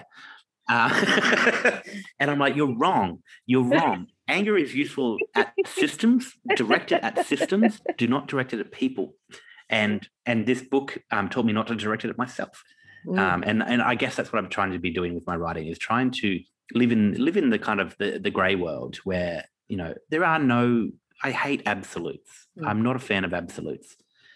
And I'm like, you're wrong. Anger is useful at systems, direct it at systems, do not direct it at people. And this book taught me not to direct it at myself. And I guess that's what I'm trying to be doing with my writing, is trying to live in the kind of the grey world where, you know, there are no, I hate absolutes. I'm not a fan of absolutes.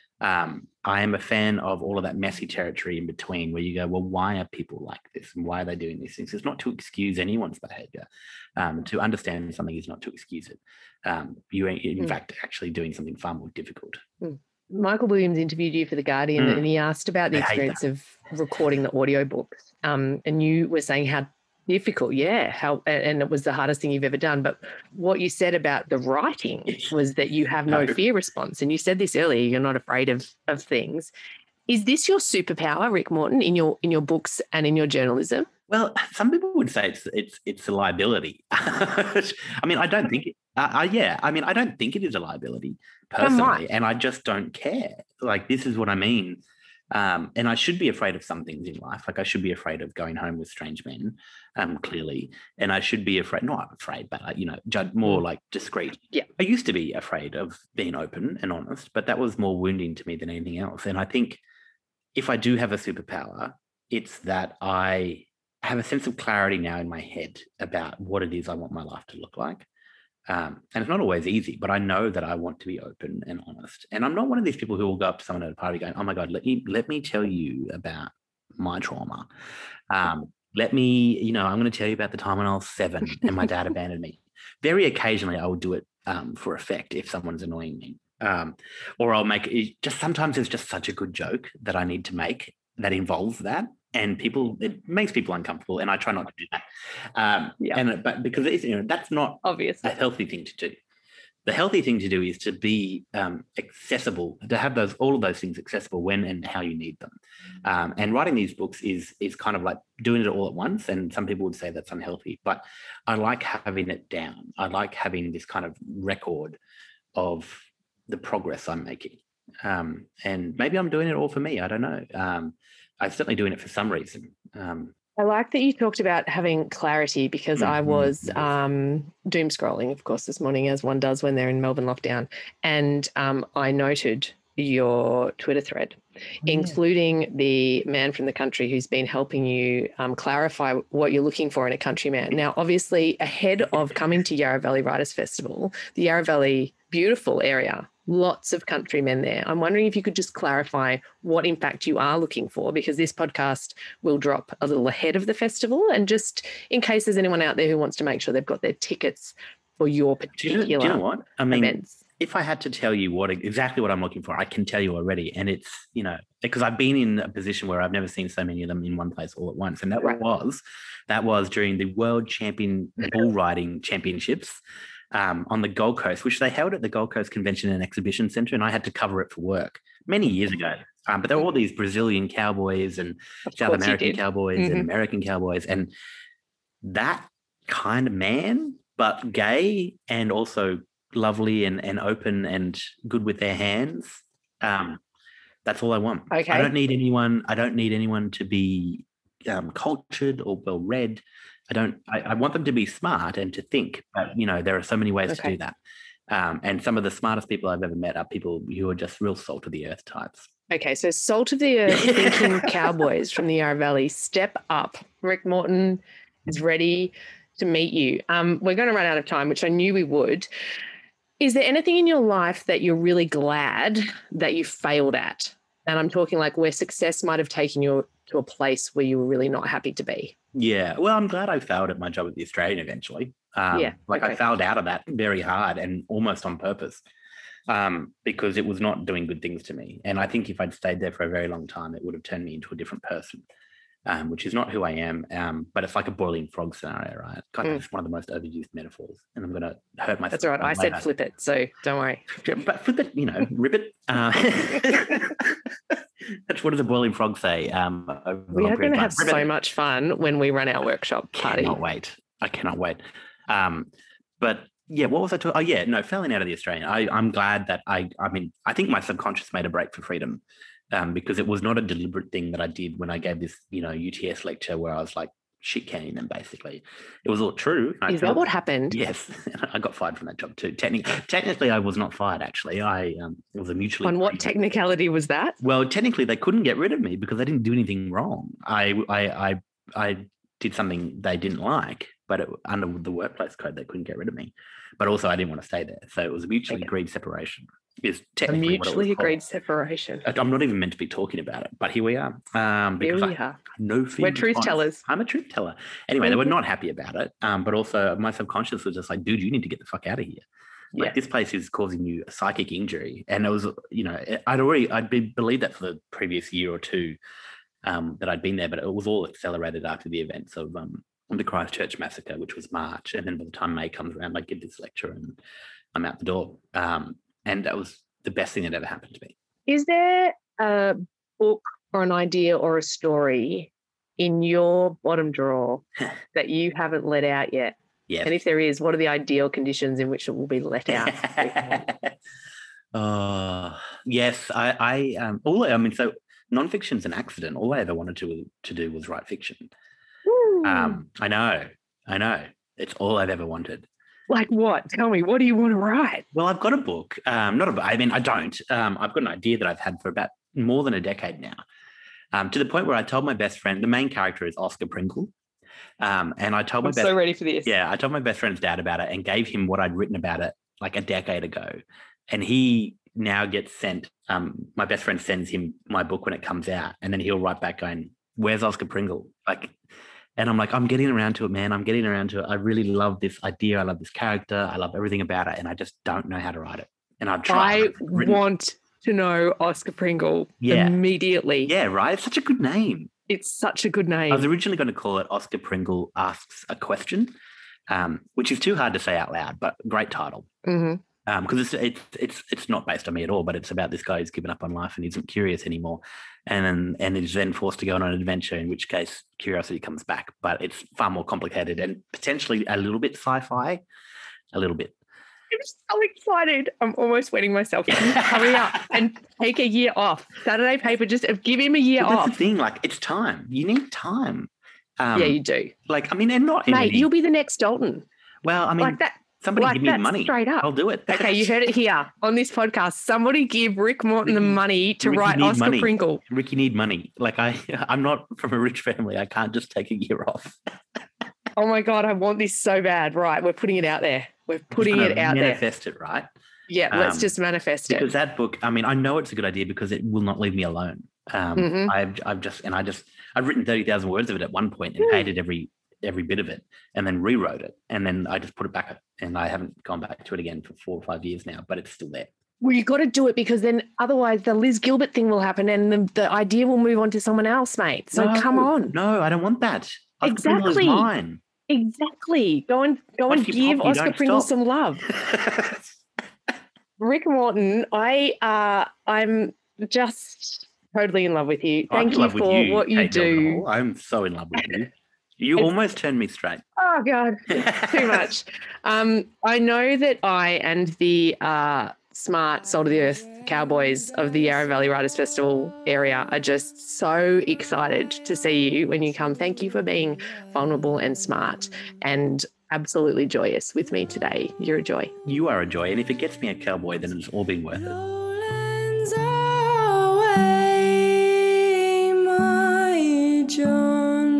I am a fan of all of that messy territory in between where you go, well, why are people like this? And why are they doing these things? It's not to excuse anyone's behavior. To understand something is not to excuse it. You are, in fact, actually doing something far more difficult. Michael Williams interviewed you for The Guardian and he asked about the experience of recording the audiobooks. And you were saying how difficult, and it was the hardest thing you've ever done. But what you said about the writing was that you have no fear response. And you said this earlier, you're not afraid of things. Is this your superpower, Rick Morton, in your books and in your journalism? Well, some people would say it's a liability. I mean, I don't think I don't think it is a liability personally, and I just don't care. Like, this is what I mean. And I should be afraid of some things in life. Like, I should be afraid of going home with strange men, clearly. And I should be afraid, not afraid, but, more like discreet. Yeah. I used to be afraid of being open and honest, but that was more wounding to me than anything else. And I think if I do have a superpower, it's that I have a sense of clarity now in my head about what it is I want my life to look like. And it's not always easy, but I know that I want to be open and honest. And I'm not one of these people who will go up to someone at a party going, oh my God, let me tell you about my trauma. Let me, I'm going to tell you about the time when I was 7 and my dad abandoned me. Very occasionally I will do it for effect if someone's annoying me. Or I'll make it, just sometimes it's just such a good joke that I need to make that involves that. And it makes people uncomfortable, and I try not to do that. But because that's not obviously a healthy thing to do. The healthy thing to do is to be accessible, to have all of those things accessible when and how you need them. And writing these books is kind of like doing it all at once. And some people would say that's unhealthy, but I like having it down. I like having this kind of record of the progress I'm making. And maybe I'm doing it all for me. I don't know. I'm certainly doing it for some reason. I like that you talked about having clarity, because I was doom scrolling, of course, this morning, as one does when they're in Melbourne lockdown. And I noted your Twitter thread, including the man from the country who's been helping you clarify what you're looking for in a countryman. Now, obviously, ahead of coming to Yarra Valley Writers Festival, the Yarra Valley, beautiful area, lots of countrymen there. I'm wondering if you could just clarify what, in fact, you are looking for, because this podcast will drop a little ahead of the festival. And just in case there's anyone out there who wants to make sure they've got their tickets for your particular do you know what? I mean, events. If I had to tell you exactly what I'm looking for, I can tell you already. And it's, because I've been in a position where I've never seen so many of them in one place all at once. And that was during the World Champion Bull Riding Championships. On the Gold Coast, which they held at the Gold Coast Convention and Exhibition Centre, and I had to cover it for work many years ago. But there were all these Brazilian cowboys and South American cowboys and American cowboys, and that kind of man, but gay and also lovely and open and good with their hands. That's all I want. Okay. I don't need anyone to be cultured or well-read. I want them to be smart and to think, but there are so many ways to do that. And some of the smartest people I've ever met are people who are just real salt of the earth types. Okay, so salt of the earth thinking cowboys from the Yarra Valley, step up. Rick Morton is ready to meet you. We're going to run out of time, which I knew we would. Is there anything in your life that you're really glad that you failed at? And I'm talking like where success might have taken you to a place where you were really not happy to be. Yeah, well, I'm glad I failed at my job at the Australian eventually. I failed out of that very hard and almost on purpose. Because it was not doing good things to me. And I think if I'd stayed there for a very long time, it would have turned me into a different person, which is not who I am. But it's like a boiling frog scenario, right? It's one of the most overused metaphors, and I'm going to hurt myself. That's all right. I said flip it, so don't worry. But flip it, rip it. That's what does a boiling frog say? We are going to have so much fun when we run our workshop party. I cannot wait. But yeah, what was I talking? Oh, yeah, no, failing out of the Australian. I'm glad that I think my subconscious made a break for freedom because it was not a deliberate thing that I did when I gave this, UTS lecture where I was like shit canning them, basically. It was all true. Is that what happened? Yes. I got fired from that job too. Technically, I was not fired, actually. It was a mutually... On what technicality was that? Well, technically, they couldn't get rid of me because I didn't do anything wrong. I did something they didn't like, but under the workplace code, they couldn't get rid of me. But also, I didn't want to stay there. So it was a mutually agreed separation. Is technically a mutually agreed separation. I'm not even meant to be talking about it, but here we are. Here we are. No fear. We're truth tellers. I'm a truth teller. Anyway, they were not happy about it. But also, my subconscious was just like, dude, you need to get the fuck out of here. Like, this place is causing you a psychic injury. And it was, I'd believed that for the previous year or two that I'd been there, but it was all accelerated after the events of the Christchurch massacre, which was March. And then by the time May comes around, I give this lecture and I'm out the door. And that was the best thing that ever happened to me. Is there a book or an idea or a story in your bottom drawer that you haven't let out yet? Yes. And if there is, what are the ideal conditions in which it will be let out? Yes. So nonfiction's an accident. All I ever wanted to do was write fiction. I know. It's all I've ever wanted. Like what? Tell me, what do you want to write? Well, I've got a book. I don't. I've got an idea that I've had for about more than a decade now, to the point where I told my best friend, the main character is Oscar Pringle. And I told I'm so ready for this. Yeah, I told my best friend's dad about it and gave him what I'd written about it like a decade ago. And he now gets sent, my best friend sends him my book when it comes out. And then he'll write back going, "Where's Oscar Pringle?" And I'm like, I'm getting around to it, man. I'm getting around to it. I really love this idea. I love this character. I love everything about it. And I just don't know how to write it. And I've tried. I want to know Oscar Pringle immediately. Yeah, right? It's such a good name. It's such a good name. I was originally going to call it Oscar Pringle Asks a Question, which is too hard to say out loud, but great title. Mm-hmm. Because it's not based on me at all, but it's about this guy who's given up on life and isn't curious anymore, and is then forced to go on an adventure. In which case, curiosity comes back, but it's far more complicated and potentially a little bit sci-fi, a little bit. I'm so excited! I'm almost wetting myself. Hurry up and take a year off. Saturday paper, just give him a year off. That's the thing. Like, it's time. You need time. Yeah, you do. And not mate. You'll be the next Dalton. Well, like that. Somebody give me money. Straight up. I'll do it. Okay, you heard it here on this podcast. Somebody give Rick Morton the money to write Oscar Pringle. Rick, you need money. I'm not from a rich family. I can't just take a year off. Oh my God, I want this so bad. Right, we're putting it out there. We're putting it out there. Manifest it, right? Yeah, let's just manifest it. Because that book, I know it's a good idea because it will not leave me alone. I've written 30,000 words of it at one point and hated every bit of it, and then rewrote it, and then I just put it back, and I haven't gone back to it again for 4 or 5 years now, but it's still there. Well, you got to do it because then otherwise the Liz Gilbert thing will happen and the idea will move on to someone else, mate. So come on. No, I don't want that. Exactly. Mine. Exactly. Go and give Oscar Pringle some love. Rick Morton, I'm just totally in love with you. Thank you for what you do. I'm so in love with you. You almost turned me straight. Oh, God, too much. I know that I and the smart Salt of the Earth Cowboys of the Yarra Valley Writers Festival area are just so excited to see you when you come. Thank you for being vulnerable and smart. And absolutely joyous with me today. You're a joy. You are a joy. And if it gets me a cowboy, then it's all been worth it. Lowlands away, my John.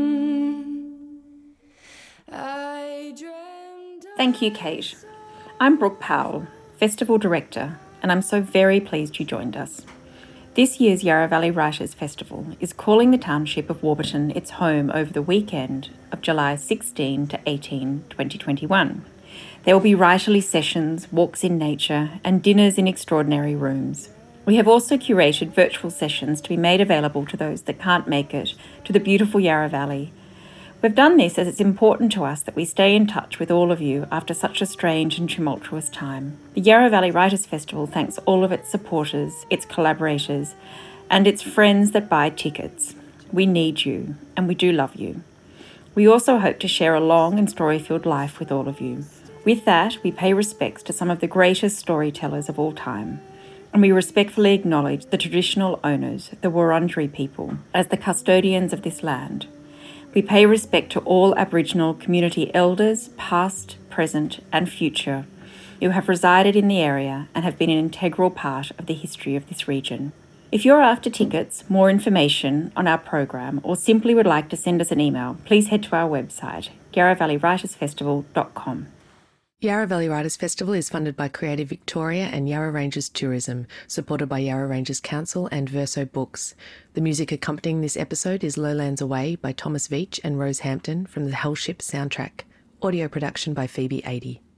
I dreamt Thank you, Kate. I'm Brooke Powell, Festival Director, and I'm so very pleased you joined us. This year's Yarra Valley Writers Festival is calling the township of Warburton its home over the weekend of July 16 to 18, 2021. There will be writerly sessions, walks in nature, and dinners in extraordinary rooms. We have also curated virtual sessions to be made available to those that can't make it to the beautiful Yarra Valley. We've done this as it's important to us that we stay in touch with all of you after such a strange and tumultuous time. The Yarra Valley Writers Festival thanks all of its supporters, its collaborators, and its friends that buy tickets. We need you, and we do love you. We also hope to share a long and story-filled life with all of you. With that, we pay respects to some of the greatest storytellers of all time, and we respectfully acknowledge the traditional owners, the Wurundjeri people, as the custodians of this land. We pay respect to all Aboriginal community elders, past, present, and future, who have resided in the area and have been an integral part of the history of this region. If you're after tickets, more information on our program, or simply would like to send us an email, please head to our website, yarravalleyWritersFestival.com. Yarra Valley Writers Festival is funded by Creative Victoria and Yarra Ranges Tourism, supported by Yarra Ranges Council and Verso Books. The music accompanying this episode is Lowlands Away by Thomas Veitch and Rose Hampton from the Hellship soundtrack. Audio production by Phoebe 80.